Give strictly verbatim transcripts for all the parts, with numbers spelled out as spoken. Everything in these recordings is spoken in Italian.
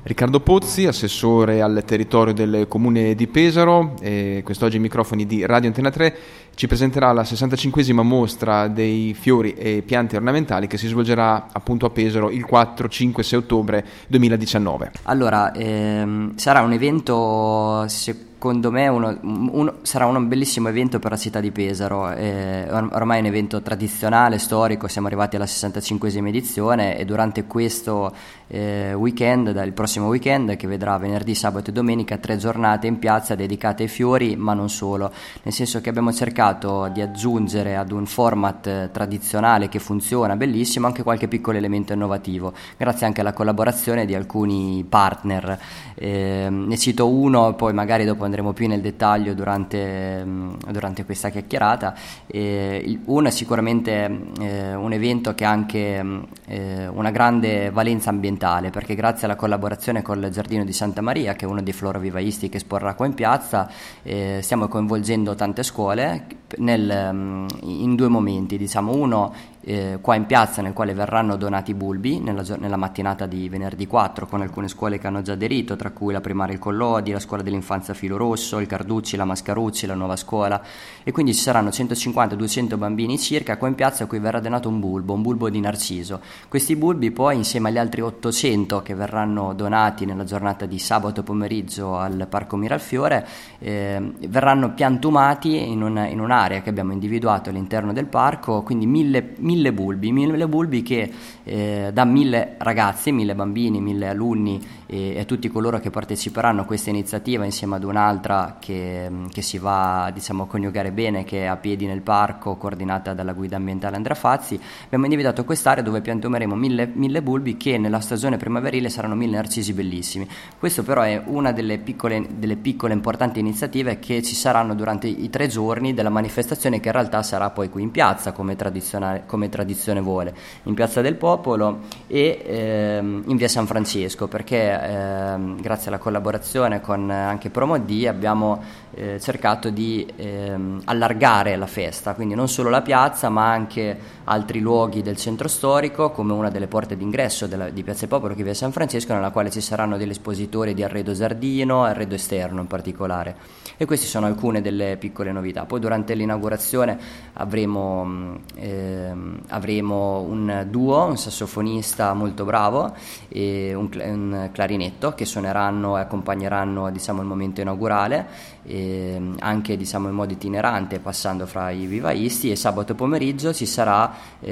Riccardo Pozzi, assessore al territorio del comune di Pesaro, e quest'oggi ai microfoni di Radio Antena tre ci presenterà la sessantacinquesima mostra dei fiori e piante ornamentali che si svolgerà appunto a Pesaro il quattro, cinque e sei ottobre duemiladiciannove. Allora, ehm, sarà un evento, secondo me uno, uno, sarà un bellissimo evento per la città di Pesaro, eh, or- ormai è un evento tradizionale, storico, siamo arrivati alla sessantacinquesima edizione e durante questo eh, weekend, il prossimo weekend che vedrà venerdì, sabato e domenica, tre giornate in piazza dedicate ai fiori, ma non solo, nel senso che abbiamo cercato di aggiungere ad un format eh, tradizionale che funziona bellissimo anche qualche piccolo elemento innovativo, grazie anche alla collaborazione di alcuni partner. Eh, ne cito uno, poi magari dopo andremo più nel dettaglio durante, mh, durante questa chiacchierata. Eh, il, uno è sicuramente eh, un evento che ha anche mh, eh, una grande valenza ambientale, perché grazie alla collaborazione con il Giardino di Santa Maria, che è uno dei florovivaisti che esporrà qua in piazza, eh, stiamo coinvolgendo tante scuole nel, in due momenti, diciamo uno eh, qua in piazza, nel quale verranno donati bulbi nella, nella mattinata di venerdì quattro, con alcune scuole che hanno già aderito, tra cui la primaria Il Collodi, la scuola dell'infanzia Filo Rosso, il Carducci, la Mascarucci, la nuova scuola, e quindi ci saranno centocinquanta duecento bambini circa qua in piazza a cui verrà donato un bulbo, un bulbo di narciso. Questi bulbi poi, insieme agli altri ottocento che verranno donati nella giornata di sabato pomeriggio al Parco Miralfiore, eh, verranno piantumati in, un, in un'area che abbiamo individuato all'interno del parco, quindi mille, mille bulbi, mille bulbi che eh, da mille ragazzi, mille bambini, mille alunni e, e tutti coloro che parteciperanno a questa iniziativa, insieme ad un'altra che, che si va, diciamo, a coniugare bene, che è a piedi nel parco, coordinata dalla guida ambientale Andrea Fazzi. Abbiamo individuato quest'area dove piantumeremo mille, mille bulbi che nella stagione primaverile saranno mille narcisi bellissimi. Questo però è una delle piccole, delle piccole importanti iniziative che ci saranno durante i tre giorni della manifestazione, che in realtà sarà poi qui in piazza, come, tradizionale, come tradizione vuole, in Piazza del Popolo e ehm, in via San Francesco, perché ehm, grazie alla collaborazione con anche Promod abbiamo eh, cercato di ehm, allargare la festa, quindi non solo la piazza ma anche altri luoghi del centro storico, come una delle porte d'ingresso della, di Piazza del Popolo, che è via San Francesco, nella quale ci saranno degli espositori di arredo giardino, arredo esterno in particolare, e queste sono alcune delle piccole novità. Poi durante l'inaugurazione avremo, ehm, avremo un duo, un sassofonista molto bravo e un, un clarinetto che suoneranno e accompagneranno, diciamo, il momento inaugurale, e anche, diciamo, in modo itinerante, passando fra i vivaisti. E sabato pomeriggio ci sarà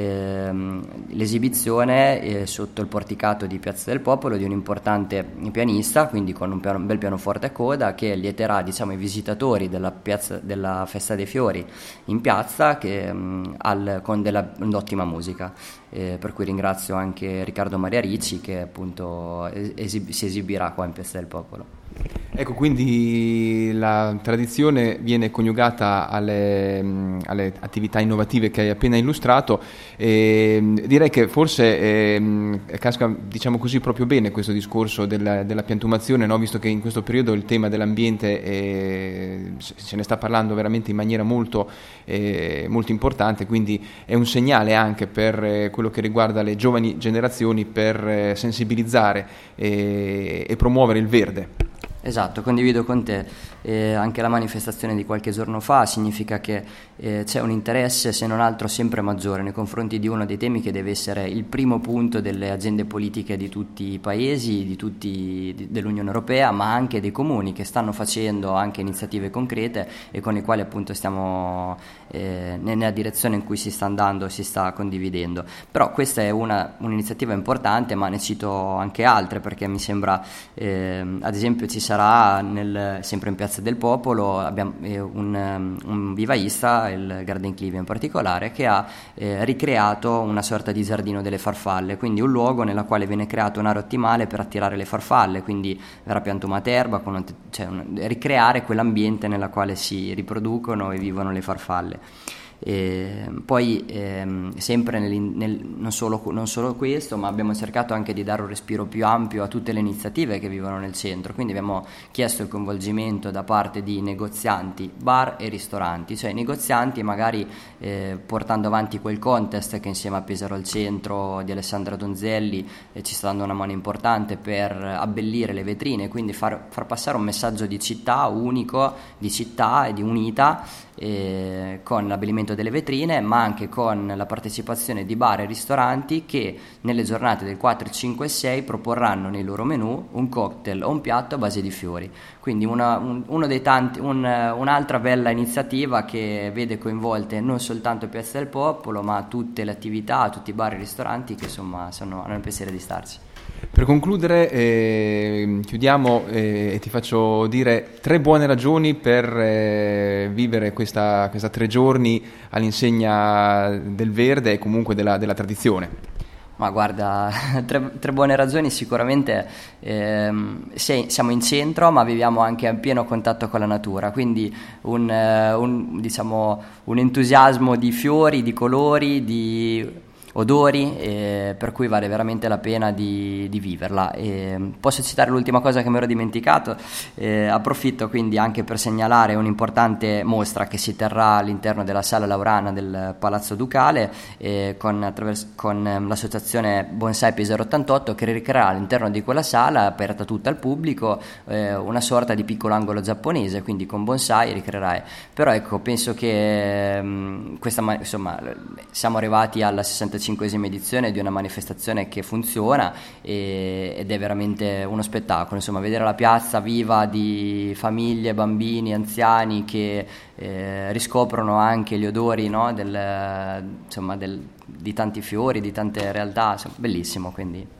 ehm, l'esibizione eh, sotto il porticato di Piazza del Popolo di un importante pianista, quindi con un, piano, un bel pianoforte a coda, che lieterà, diciamo, i visitatori della, piazza, della Festa dei Fiori in piazza, che, mh, al, con della, un'ottima musica. Eh, per cui ringrazio anche Riccardo Maria Ricci, che appunto esib- si esibirà qua in Piazza del Popolo. Ecco, quindi la tradizione viene coniugata alle, alle attività innovative che hai appena illustrato, e direi che forse eh, casca, diciamo così, proprio bene questo discorso della, della piantumazione, no? Visto che in questo periodo il tema dell'ambiente eh, se ne sta parlando veramente in maniera molto, eh, molto importante, quindi è un segnale anche per eh, quello che riguarda le giovani generazioni, per eh, sensibilizzare eh, e promuovere il verde. Esatto, condivido con te. Eh, anche la manifestazione di qualche giorno fa significa che eh, c'è un interesse, se non altro sempre maggiore, nei confronti di uno dei temi che deve essere il primo punto delle agende politiche di tutti i paesi, di tutti di, dell'Unione Europea, ma anche dei comuni, che stanno facendo anche iniziative concrete e con le quali appunto stiamo eh, nella direzione in cui si sta andando, si sta condividendo. Però questa è una, un'iniziativa importante, ma ne cito anche altre, perché mi sembra, eh, ad esempio, ci sarà sarà nel, sempre in Piazza del Popolo, abbiamo eh, un, un vivaista, il Garden Clive in particolare, che ha eh, ricreato una sorta di giardino delle farfalle, quindi un luogo nella quale viene creato un'area ottimale per attirare le farfalle, quindi verrà piantumata erba, con un, cioè un, ricreare quell'ambiente nella quale si riproducono e vivono le farfalle. E poi ehm, sempre nel, nel, non, solo, non solo questo, ma abbiamo cercato anche di dare un respiro più ampio a tutte le iniziative che vivono nel centro, quindi abbiamo chiesto il coinvolgimento da parte di negozianti, bar e ristoranti, cioè i negozianti magari eh, portando avanti quel contest che insieme a Pesaro al Centro di Alessandra Donzelli eh, ci sta dando una mano importante per abbellire le vetrine, quindi far, far passare un messaggio di città unico, di città e di unità, eh, con l'abbellimento delle vetrine, ma anche con la partecipazione di bar e ristoranti che nelle giornate del quattro, cinque e sei proporranno nei loro menù un cocktail o un piatto a base di fiori. Quindi una, un, uno dei tanti, un, un'altra bella iniziativa che vede coinvolte non soltanto Piazza del Popolo, ma tutte le attività, tutti i bar e ristoranti che insomma sono, hanno il piacere di starci. Per concludere, eh, chiudiamo eh, e ti faccio dire tre buone ragioni per eh, vivere questa, questa tre giorni all'insegna del verde e comunque della, della tradizione. Ma guarda, tre, tre buone ragioni sicuramente. Ehm, sì, siamo in centro, ma viviamo anche a pieno contatto con la natura, quindi un, un, diciamo, un entusiasmo di fiori, di colori, di odori, eh, per cui vale veramente la pena di, di viverla. E posso citare l'ultima cosa che mi ero dimenticato, eh, approfitto quindi anche per segnalare un'importante mostra che si terrà all'interno della Sala Laurana del Palazzo Ducale, eh, con, attraverso, con eh, l'associazione Bonsai Pesaro ottantotto, che ricreerà all'interno di quella sala, aperta tutta al pubblico, eh, una sorta di piccolo angolo giapponese, quindi con bonsai ricreerai. Però ecco, penso che mh, questa, insomma, siamo arrivati alla sessantacinquesima edizione di una manifestazione che funziona e, ed è veramente uno spettacolo, insomma, vedere la piazza viva di famiglie, bambini, anziani che eh, riscoprono anche gli odori, no, del, insomma, del, di tanti fiori, di tante realtà, insomma, bellissimo, quindi